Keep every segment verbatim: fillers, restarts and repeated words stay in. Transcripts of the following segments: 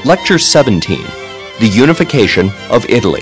Lecture seventeen, The Unification of Italy.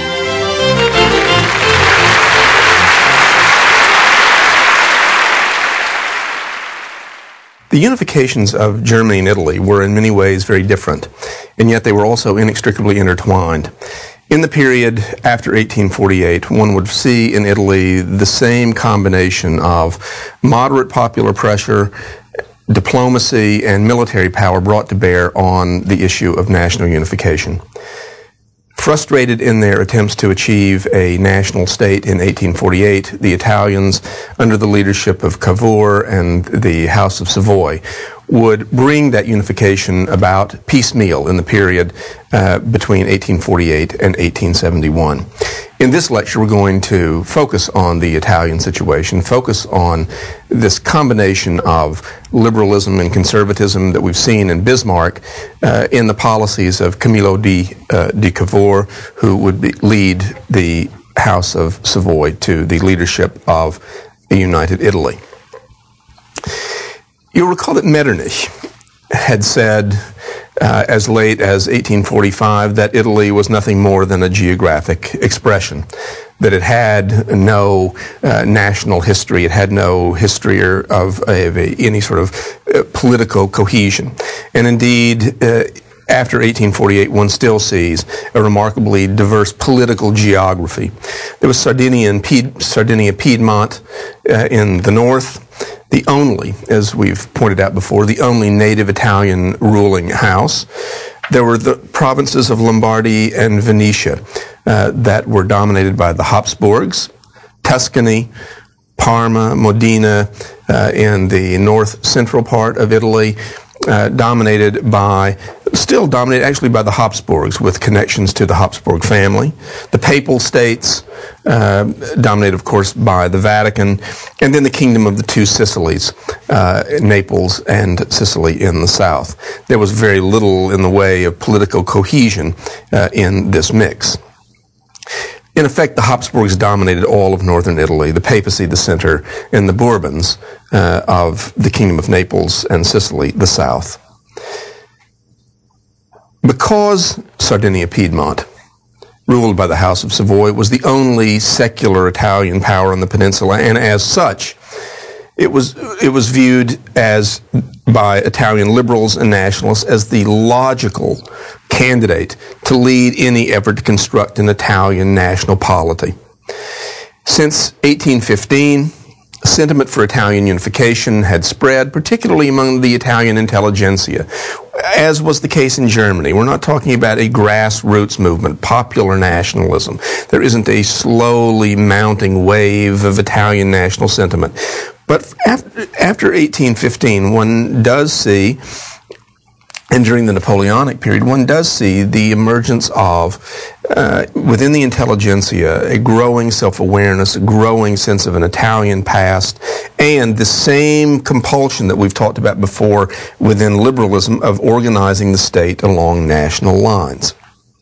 The unifications of Germany and Italy were in many ways very different, and yet they were also inextricably intertwined. In the period after eighteen forty-eight, one would see in Italy the same combination of moderate popular pressure, diplomacy, and military power brought to bear on the issue of national unification. Frustrated in their attempts to achieve a national state in eighteen forty-eight, the Italians, under the leadership of Cavour and the House of Savoy, would bring that unification about piecemeal in the period uh, between eighteen forty-eight and eighteen seventy-one. In this lecture, we're going to focus on the Italian situation, focus on this combination of liberalism and conservatism that we've seen in Bismarck uh, in the policies of Camillo di, uh, di Cavour, who would be, lead the House of Savoy to the leadership of a united Italy. You'll recall that Metternich had said uh, as late as eighteen forty-five that Italy was nothing more than a geographic expression, that it had no uh, national history, it had no history of, of a, any sort of uh, political cohesion. And indeed, uh, after eighteen forty-eight, one still sees a remarkably diverse political geography. There was Sardinia and Pied- Sardinia Piedmont uh, in the north, the only, as we've pointed out before, the only native Italian ruling house. There were the provinces of Lombardy and Venetia uh, that were dominated by the Habsburgs, Tuscany, Parma, Modena uh, in the north central part of Italy, uh, dominated by, still dominated actually by the Habsburgs with connections to the Habsburg family. The Papal States, uh, dominated of course by the Vatican, and then the Kingdom of the Two Sicilies, uh, Naples and Sicily in the south. There was very little in the way of political cohesion uh, in this mix. In effect, the Habsburgs dominated all of northern Italy, the papacy the center, and the Bourbons uh, of the Kingdom of Naples and Sicily the south. Because Sardinia-Piedmont, ruled by the House of Savoy, was the only secular Italian power on the peninsula, and as such, it was it was viewed as by Italian liberals and nationalists as the logical candidate to lead any effort to construct an Italian national polity. Since eighteen fifteen, sentiment for Italian unification had spread, particularly among the Italian intelligentsia, as was the case in Germany. We're not talking about a grassroots movement, popular nationalism. There isn't a slowly mounting wave of Italian national sentiment. But after, after eighteen fifteen, one does see, and during the Napoleonic period, one does see the emergence of, uh, within the intelligentsia, a growing self-awareness, a growing sense of an Italian past, and the same compulsion that we've talked about before within liberalism of organizing the state along national lines.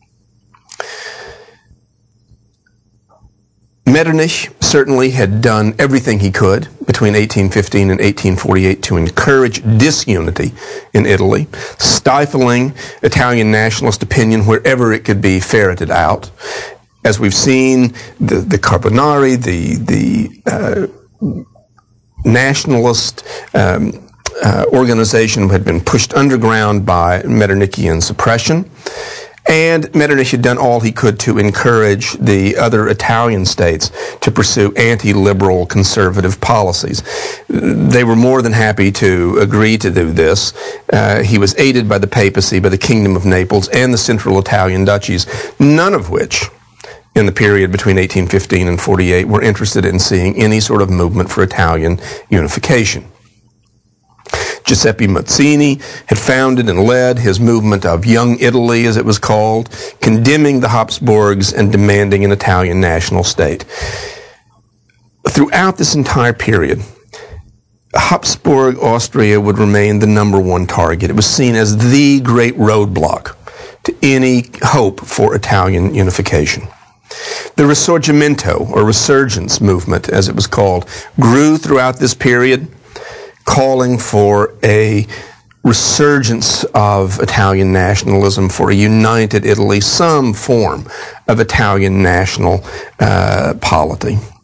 Metternich certainly had done everything he could between eighteen fifteen and eighteen forty-eight to encourage disunity in Italy, stifling Italian nationalist opinion wherever it could be ferreted out. As we've seen, the, the Carbonari, the, the uh, nationalist um, uh, organization had been pushed underground by Metternichian suppression. And Metternich had done all he could to encourage the other Italian states to pursue anti-liberal conservative policies. They were more than happy to agree to do this. Uh, he was aided by the papacy, by the Kingdom of Naples, and the Central Italian duchies, none of which, in the period between eighteen fifteen and forty-eight, were interested in seeing any sort of movement for Italian unification. Giuseppe Mazzini had founded and led his movement of Young Italy, as it was called, condemning the Habsburgs and demanding an Italian national state. Throughout this entire period, Habsburg Austria would remain the number one target. It was seen as the great roadblock to any hope for Italian unification. The Risorgimento, or resurgence movement, as it was called, grew throughout this period, calling for a resurgence of Italian nationalism, for a united Italy, some form of Italian national uh, polity.